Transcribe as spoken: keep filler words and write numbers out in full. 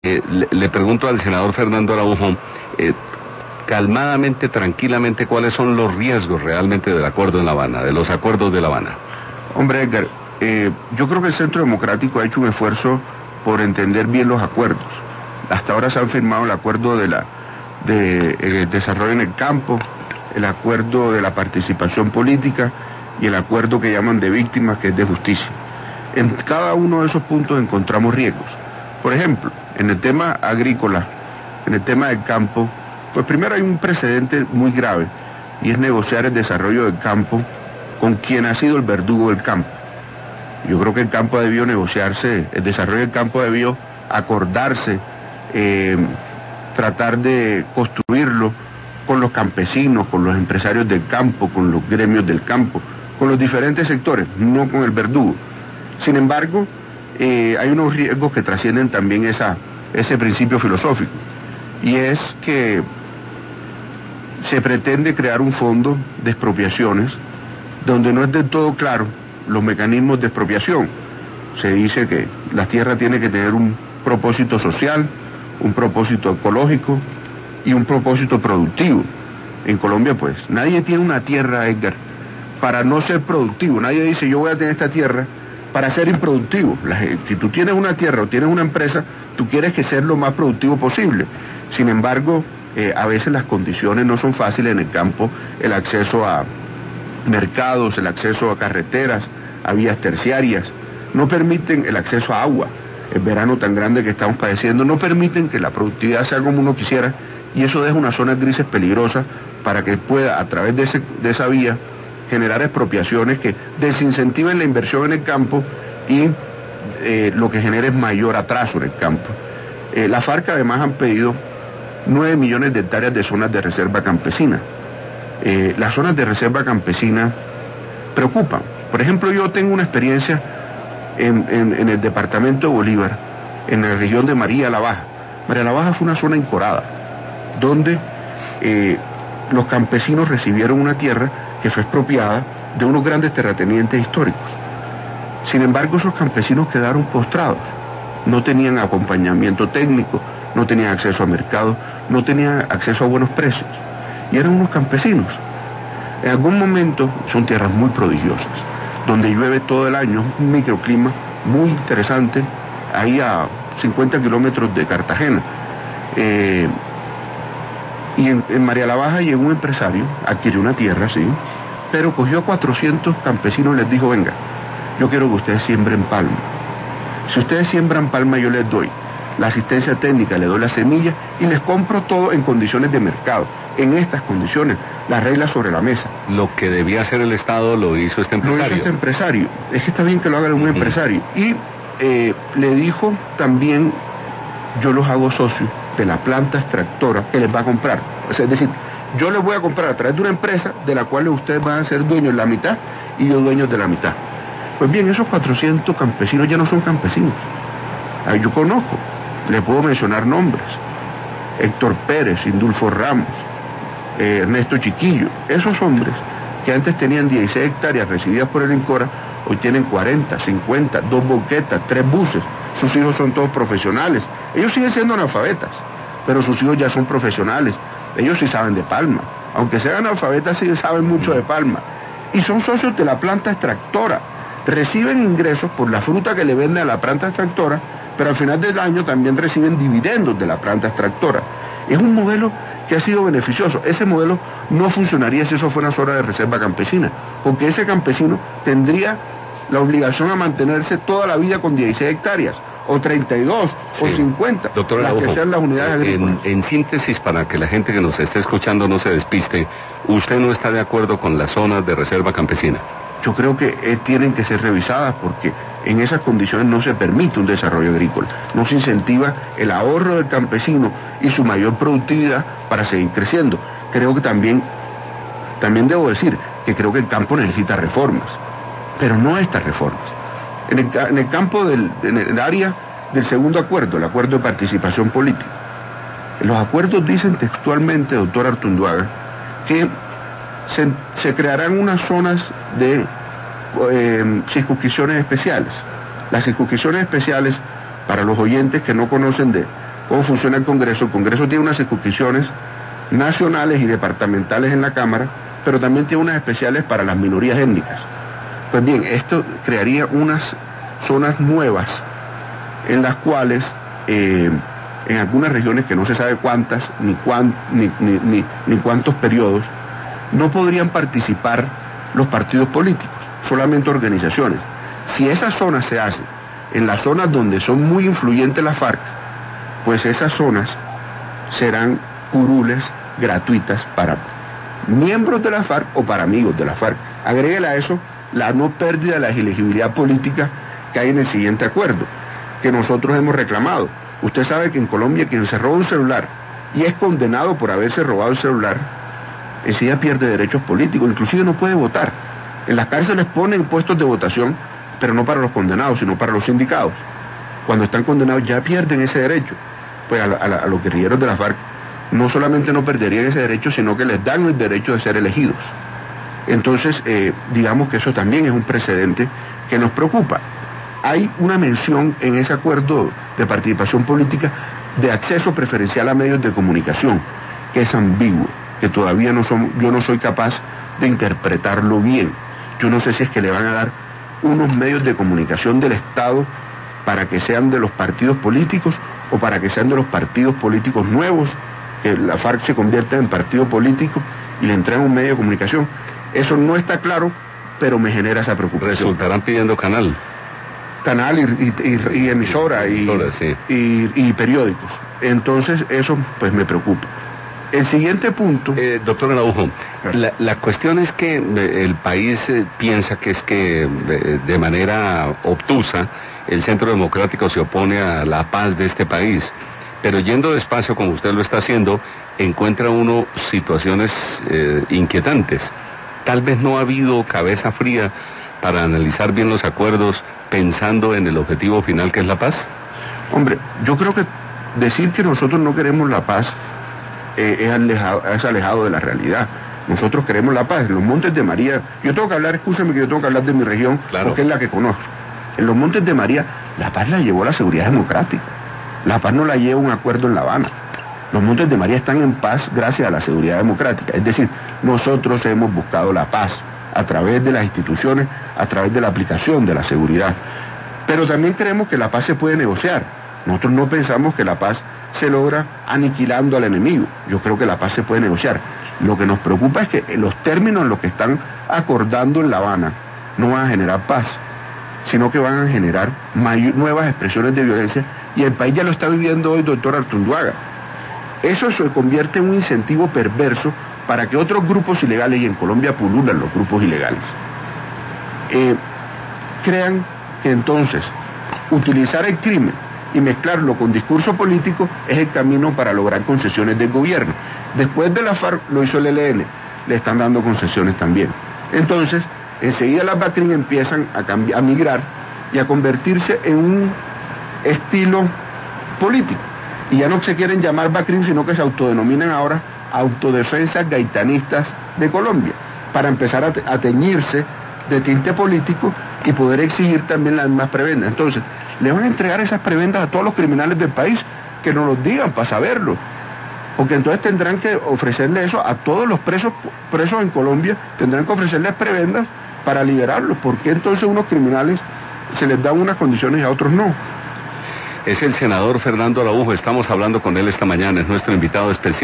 Eh, le, le pregunto al senador Fernando Araújo, eh, calmadamente, tranquilamente, ¿cuáles son los riesgos realmente del acuerdo en La Habana, de los acuerdos de La Habana? Hombre, Edgar, eh, yo creo que el Centro Democrático ha hecho un esfuerzo por entender bien los acuerdos. Hasta ahora se han firmado el acuerdo de la de, eh, desarrollo en el campo, el acuerdo de la participación política y el acuerdo que llaman de víctimas, que es de justicia. En cada uno de esos puntos encontramos riesgos. Por ejemplo, en el tema agrícola, en el tema del campo, pues primero hay un precedente muy grave, y es negociar el desarrollo del campo con quien ha sido el verdugo del campo. Yo creo que el campo debió negociarse, el desarrollo del campo debió acordarse, eh, tratar de construirlo con los campesinos, con los empresarios del campo, con los gremios del campo, con los diferentes sectores, no con el verdugo. Sin embargo, eh, hay unos riesgos que trascienden también esa, ese principio filosófico, y es que se pretende crear un fondo de expropiaciones donde no es del todo claro los mecanismos de expropiación. Se dice que la tierra tiene que tener un propósito social, un propósito ecológico y un propósito productivo. En Colombia, pues, nadie tiene una tierra, Edgar, para no ser productivo. Nadie dice, yo voy a tener esta tierra para ser improductivo. La, si tú tienes una tierra o tienes una empresa, tú quieres que sea lo más productivo posible. Sin embargo, eh, a veces las condiciones no son fáciles en el campo, el acceso a mercados, el acceso a carreteras, a vías terciarias, no permiten el acceso a agua. El verano tan grande que estamos padeciendo no permiten que la productividad sea como uno quisiera, y eso deja unas zonas grises peligrosas para que pueda, a través de, ese, de esa vía, generar expropiaciones que desincentiven la inversión en el campo y eh, lo que genera es mayor atraso en el campo. Eh, la FARC además han pedido nueve millones de hectáreas de zonas de reserva campesina. Eh, las zonas de reserva campesina preocupan. Por ejemplo, yo tengo una experiencia en, en, en el departamento de Bolívar, en la región de María la Baja. María la Baja fue una zona encorada, donde eh, los campesinos recibieron una tierra que fue expropiada de unos grandes terratenientes históricos. Sin embargo, esos campesinos quedaron postrados, no tenían acompañamiento técnico, no tenían acceso a mercados, no tenían acceso a buenos precios, y eran unos campesinos. En algún momento son tierras muy prodigiosas, donde llueve todo el año, un microclima muy interesante, ahí a cincuenta kilómetros de Cartagena. Eh, y en, en María la Baja llegó un empresario, adquirió una tierra, sí, pero cogió a cuatrocientos campesinos y les dijo, venga, yo quiero que ustedes siembren palma. Si ustedes siembran palma, yo les doy la asistencia técnica, les doy la semilla y les compro todo en condiciones de mercado. En estas condiciones, las reglas sobre la mesa. Lo que debía hacer el Estado lo hizo este empresario. Lo hizo este empresario. Es que está bien que lo haga un uh-huh. empresario. Y eh, le dijo también, yo los hago socios de la planta extractora que les va a comprar. O sea, es decir, yo les voy a comprar a través de una empresa de la cual ustedes van a ser dueños de la mitad y yo dueños de la mitad. Pues bien, esos cuatrocientos campesinos ya no son campesinos. Ahí yo conozco, le puedo mencionar nombres. Héctor Pérez, Indulfo Ramos, eh, Ernesto Chiquillo. Esos hombres que antes tenían dieciséis hectáreas recibidas por el INCORA, hoy tienen cuarenta, cincuenta, dos boquetas, tres buses. Sus hijos son todos profesionales. Ellos siguen siendo analfabetas, pero sus hijos ya son profesionales. Ellos sí saben de palma. Aunque sean analfabetas, sí saben mucho de palma. Y son socios de la planta extractora. Reciben ingresos por la fruta que le venden a la planta extractora, pero al final del año también reciben dividendos de la planta extractora. Es un modelo que ha sido beneficioso. Ese modelo no funcionaría si eso fuera una zona de reserva campesina, porque ese campesino tendría la obligación a mantenerse toda la vida con dieciséis hectáreas, o treinta y dos, sí, o cincuenta, doctor, las que sean las unidades agrícolas. En, en síntesis, para que la gente que nos esté escuchando no se despiste, ¿usted no está de acuerdo con las zonas de reserva campesina? Yo creo que eh, tienen que ser revisadas porque en esas condiciones no se permite un desarrollo agrícola, no se incentiva el ahorro del campesino y su mayor productividad para seguir creciendo. Creo que también, también debo decir que creo que el campo necesita reformas, pero no estas reformas. En el, en el campo del en el área del segundo acuerdo, el acuerdo de participación política, los acuerdos dicen textualmente, doctor Artunduaga, que Se, se crearán unas zonas de eh, circunscripciones especiales. Las circunscripciones especiales, para los oyentes que no conocen de, cómo funciona el Congreso. El Congreso tiene unas circunscripciones nacionales y departamentales en la Cámara, pero también tiene unas especiales para las minorías étnicas. Pues bien, esto crearía unas zonas nuevas en las cuales eh, en algunas regiones que no se sabe cuántas ni, cuán, ni, ni, ni, ni cuántos periodos no podrían participar los partidos políticos, solamente organizaciones. Si esas zonas se hacen en las zonas donde son muy influyentes las FARC, pues esas zonas serán curules gratuitas para miembros de la FARC o para amigos de la FARC. Agréguele a eso la no pérdida de la elegibilidad política que hay en el siguiente acuerdo, que nosotros hemos reclamado. Usted sabe que en Colombia quien se roba un celular y es condenado por haberse robado el celular, ese ya pierde derechos políticos, inclusive no puede votar. En las cárceles ponen puestos de votación, pero no para los condenados, sino para los sindicados. Cuando están condenados ya pierden ese derecho. Pues a, a, a los guerrilleros de la FARC no solamente no perderían ese derecho, sino que les dan el derecho de ser elegidos. Entonces, eh, digamos que eso también es un precedente que nos preocupa. Hay una mención en ese acuerdo de participación política de acceso preferencial a medios de comunicación, que es ambiguo, que todavía no somos, yo no soy capaz de interpretarlo bien. Yo no sé si es que le van a dar unos medios de comunicación del Estado para que sean de los partidos políticos o para que sean de los partidos políticos nuevos, que la FARC se convierta en partido político y le entregan un medio de comunicación. Eso no está claro, pero me genera esa preocupación. Resultarán pidiendo canal. Canal y, y, y, y emisora y, sí. y, y periódicos. Entonces eso pues me preocupa. El siguiente punto... Eh, doctor Araujo, la, la cuestión es que eh, el país eh, piensa que es que eh, de manera obtusa el Centro Democrático se opone a la paz de este país, pero yendo despacio como usted lo está haciendo, encuentra uno situaciones eh, inquietantes. Tal vez no ha habido cabeza fría para analizar bien los acuerdos pensando en el objetivo final que es la paz. Hombre, yo creo que decir que nosotros no queremos la paz eh, es, alejado, es alejado de la realidad. Nosotros queremos la paz. En los Montes de María, yo tengo que hablar, escúchame que yo tengo que hablar de mi región, claro, porque es la que conozco. En los Montes de María, la paz la llevó la seguridad democrática. La paz no la lleva un acuerdo en La Habana. Los Montes de María están en paz gracias a la seguridad democrática. Es decir, nosotros hemos buscado la paz a través de las instituciones, a través de la aplicación de la seguridad. Pero también creemos que la paz se puede negociar. Nosotros no pensamos que la paz se logra aniquilando al enemigo. Yo creo que la paz se puede negociar. Lo que nos preocupa es que los términos en los que están acordando en La Habana no van a generar paz, sino que van a generar nuevas expresiones de violencia, y el país ya lo está viviendo hoy, doctor Artunduaga. Eso se convierte en un incentivo perverso para que otros grupos ilegales, y en Colombia pululan los grupos ilegales, eh, crean que entonces utilizar el crimen y mezclarlo con discurso político es el camino para lograr concesiones del gobierno. Después de la FARC lo hizo el E L N, le están dando concesiones también. Entonces, enseguida las BACRIM empiezan a, cambiar, a migrar y a convertirse en un estilo político. Y ya no se quieren llamar BACRIM, sino que se autodenominan ahora Autodefensas Gaitanistas de Colombia, para empezar a, te, a teñirse de tinte político y poder exigir también las mismas prebendas. Entonces, le van a entregar esas prebendas a todos los criminales del país, que nos los digan para saberlo. Porque entonces tendrán que ofrecerle eso a todos los presos presos en Colombia, tendrán que ofrecerles prebendas para liberarlos. ¿Por qué entonces a unos criminales se les dan unas condiciones y a otros no? Es el senador Fernando Araujo, estamos hablando con él esta mañana, es nuestro invitado especial.